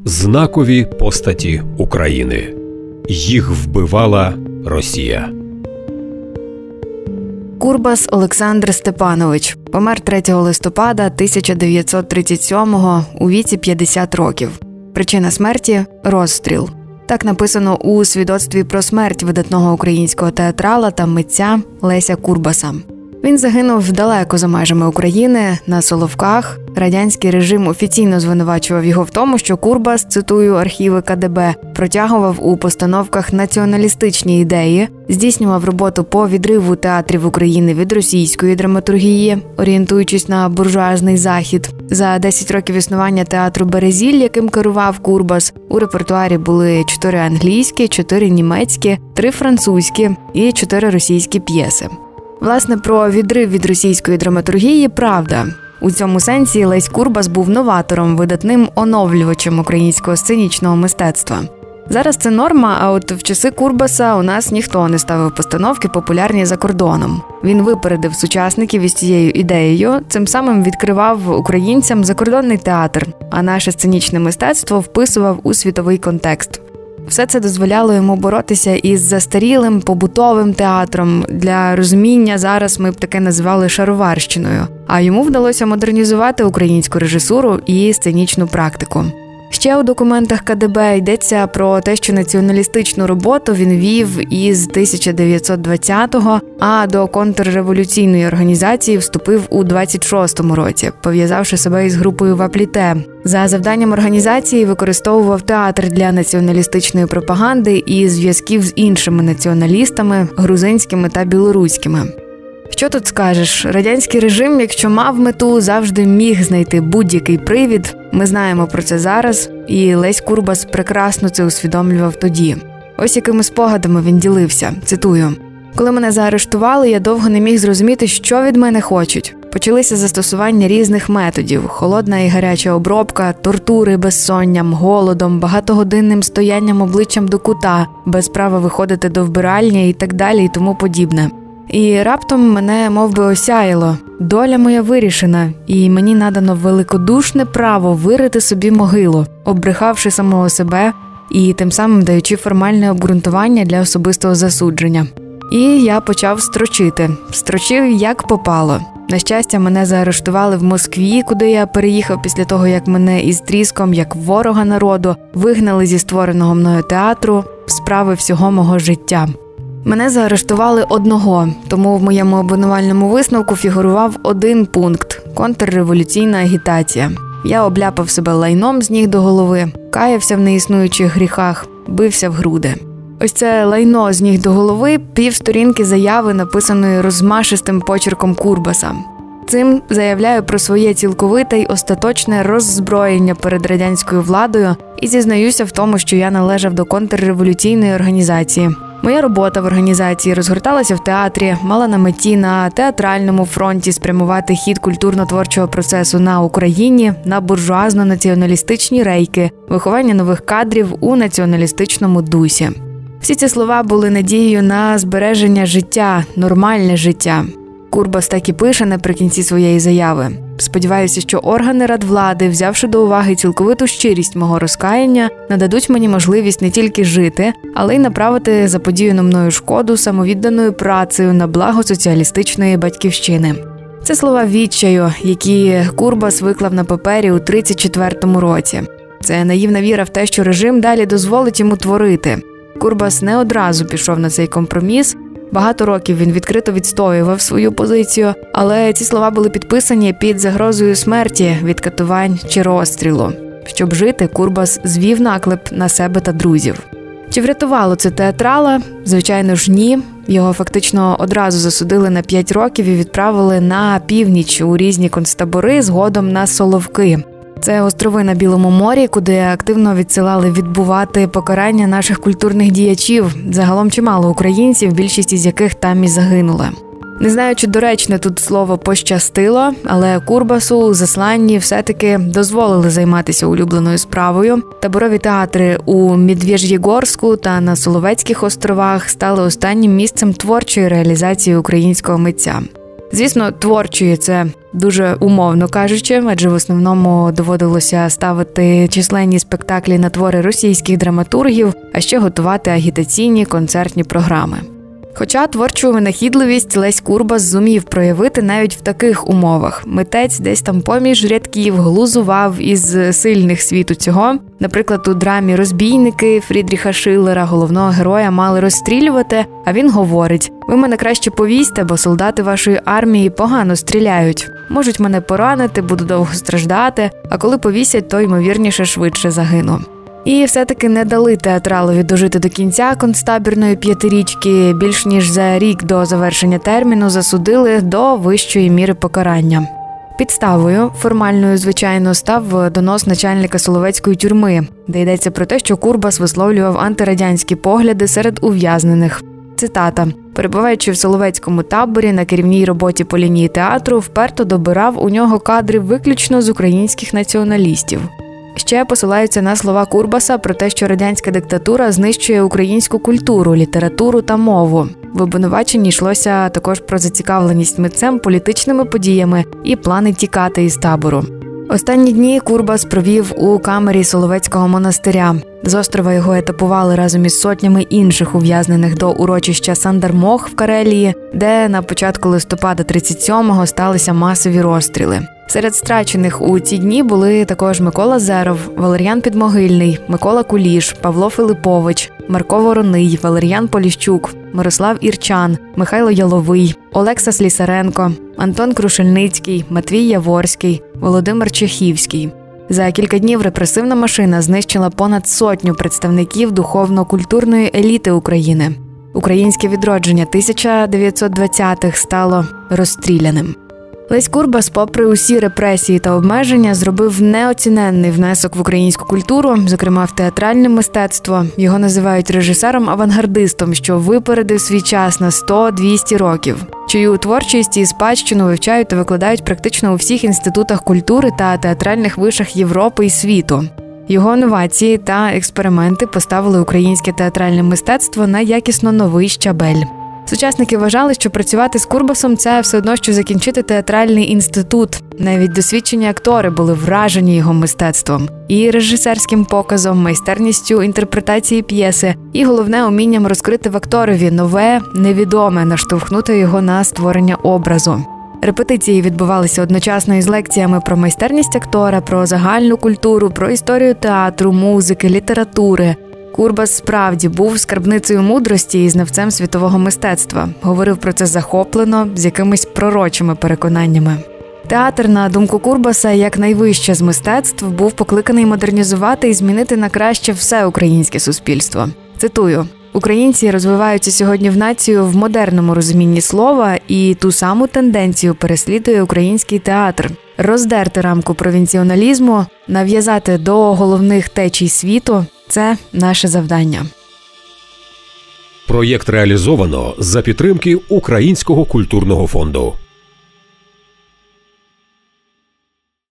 Знакові постаті України. Їх вбивала Росія. Курбас Олександр Степанович помер 3 листопада 1937-го у віці 50 років. Причина смерті – розстріл. Так написано у свідоцтві про смерть видатного українського театрала та митця Леся Курбаса. Він загинув далеко за межами України, на Соловках. Радянський режим офіційно звинувачував його в тому, що Курбас, цитую архіви КДБ, протягував у постановках націоналістичні ідеї, здійснював роботу по відриву театрів України від російської драматургії, орієнтуючись на буржуазний захід. За 10 років існування театру «Березіль», яким керував Курбас, у репертуарі були 4 англійські, 4 німецькі, 3 французькі і 4 російські п'єси. Власне, про відрив від російської драматургії – правда. У цьому сенсі Лесь Курбас був новатором, видатним оновлювачем українського сценічного мистецтва. Зараз це норма, а от в часи Курбаса у нас ніхто не ставив постановки, популярні за кордоном. Він випередив сучасників із цією ідеєю, цим самим відкривав українцям закордонний театр, а наше сценічне мистецтво вписував у світовий контекст. Все це дозволяло йому боротися із застарілим побутовим театром. Для розуміння зараз ми б таке називали шароварщиною. А йому вдалося модернізувати українську режисуру і сценічну практику. Ще у документах КДБ йдеться про те, що націоналістичну роботу він вів із 1920-го, а до контрреволюційної організації вступив у 26-му році, пов'язавши себе із групою Вапліте. За завданням організації використовував театр для націоналістичної пропаганди і зв'язків з іншими націоналістами, грузинськими та білоруськими. Що тут скажеш? Радянський режим, якщо мав мету, завжди міг знайти будь-який привід. Ми знаємо про це зараз, і Лесь Курбас прекрасно це усвідомлював тоді. Ось якими спогадами він ділився, цитую. «Коли мене заарештували, я довго не міг зрозуміти, що від мене хочуть. Почалися застосування різних методів – холодна і гаряча обробка, тортури безсонням, голодом, багатогодинним стоянням обличчям до кута, без права виходити до вбиральні і так далі і тому подібне. І раптом мене мовби осяяло. Доля моя вирішена, і мені надано великодушне право вирити собі могилу, обрехавши самого себе і тим самим даючи формальне обґрунтування для особистого засудження. І я почав строчити. Строчив як попало. На щастя, мене заарештували в Москві, куди я переїхав після того, як мене із тріском, як ворога народу, вигнали зі створеного мною театру, справи всього мого життя. Мене заарештували одного, тому в моєму обвинувальному висновку фігурував один пункт – контрреволюційна агітація. Я обляпав себе лайном з ніг до голови, каявся в неіснуючих гріхах, бився в груди». Ось це лайно з ніг до голови – півсторінки заяви, написаної розмашистим почерком Курбаса. Цим заявляю про своє цілковите й остаточне роззброєння перед радянською владою і зізнаюся в тому, що я належав до контрреволюційної організації. Моя робота в організації розгорталася в театрі, мала на меті на театральному фронті спрямувати хід культурно-творчого процесу на Україні на буржуазно-націоналістичні рейки, виховання нових кадрів у націоналістичному дусі. Всі ці слова були надією на збереження життя, нормальне життя. Курбас так і пише наприкінці своєї заяви. «Сподіваюся, що органи радвлади, взявши до уваги цілковиту щирість мого розкаяння, нададуть мені можливість не тільки жити, але й направити заподіяну мною шкоду самовідданою працею на благо соціалістичної батьківщини». Це слова відчаю, які Курбас виклав на папері у 1934 році. Це наївна віра в те, що режим далі дозволить йому творити. Курбас не одразу пішов на цей компроміс. Багато років він відкрито відстоював свою позицію, але ці слова були підписані під загрозою смерті від катувань чи розстрілу. Щоб жити, Курбас звів наклеп на себе та друзів. Чи врятувало це театрала? Звичайно ж ні. Його фактично одразу засудили на 5 років і відправили на північ у різні концтабори, згодом на Соловки. Це острови на Білому морі, куди активно відсилали відбувати покарання наших культурних діячів. Загалом чимало українців, більшість із яких там і загинули. Не знаю, чи доречне тут слово «пощастило», але Курбасу у засланні все-таки дозволили займатися улюбленою справою. Таборові театри у Медвеж'єгорську та на Соловецьких островах стали останнім місцем творчої реалізації українського митця. Звісно, творчої це дуже умовно кажучи, адже в основному доводилося ставити численні спектаклі на твори російських драматургів, а ще готувати агітаційні концертні програми. Хоча творчу винахідливість Лесь Курбас зумів проявити навіть в таких умовах. Митець десь там поміж рядків глузував із сильних світу цього. Наприклад, у драмі «Розбійники» Фрідріха Шиллера головного героя мали розстрілювати, а він говорить: «Ви мене краще повісьте, бо солдати вашої армії погано стріляють. Можуть мене поранити, буду довго страждати, а коли повісять, то, ймовірніше, швидше загину». І все-таки не дали театралові дожити до кінця концтабірної п'ятирічки. Більш ніж за рік до завершення терміну засудили до вищої міри покарання. Підставою, формальною, звичайно, став донос начальника Соловецької тюрми, де йдеться про те, що Курбас висловлював антирадянські погляди серед ув'язнених. Цитата: «Перебуваючи в Соловецькому таборі на керівній роботі по лінії театру, вперто добирав у нього кадри виключно з українських націоналістів». Ще посилаються на слова Курбаса про те, що радянська диктатура знищує українську культуру, літературу та мову. В обвинуваченні йшлося також про зацікавленість митцем політичними подіями і плани тікати із табору. Останні дні Курбас провів у камері Соловецького монастиря. З острова його етапували разом із сотнями інших ув'язнених до урочища Сандармох в Карелії, де на початку листопада 37-го сталися масові розстріли. Серед страчених у ці дні були також Микола Зеров, Валер'ян Підмогильний, Микола Куліш, Павло Филиппович, Марко Вороний, Валер'ян Поліщук, Мирослав Ірчан, Михайло Яловий, Олекса Слісаренко, Антон Крушельницький, Матвій Яворський, Володимир Чехівський. За кілька днів репресивна машина знищила понад сотню представників духовно-культурної еліти України. Українське відродження 1920-х стало розстріляним. Лесь Курбас, попри усі репресії та обмеження, зробив неоціненний внесок в українську культуру, зокрема в театральне мистецтво. Його називають режисером-авангардистом, що випередив свій час на 100-200 років, чию творчість і спадщину вивчають та викладають практично у всіх інститутах культури та театральних вишах Європи і світу. Його новації та експерименти поставили українське театральне мистецтво на якісно новий щабель. Сучасники вважали, що працювати з Курбасом – це все одно, що закінчити театральний інститут. Навіть досвідчені актори були вражені його мистецтвом. І режисерським показом, майстерністю інтерпретації п'єси, і головне – умінням розкрити в акторові нове, невідоме, наштовхнути його на створення образу. Репетиції відбувалися одночасно із лекціями про майстерність актора, про загальну культуру, про історію театру, музики, літератури. Курбас справді був скарбницею мудрості і знавцем світового мистецтва. Говорив про це захоплено, з якимись пророчими переконаннями. Театр, на думку Курбаса, як найвище з мистецтв, був покликаний модернізувати і змінити на краще все українське суспільство. Цитую: «Українці розвиваються сьогодні в націю в модерному розумінні слова, і ту саму тенденцію переслідує український театр. Роздерти рамку провінціоналізму, нав'язати до головних течій світу – це наше завдання». Проєкт реалізовано за підтримки Українського культурного фонду.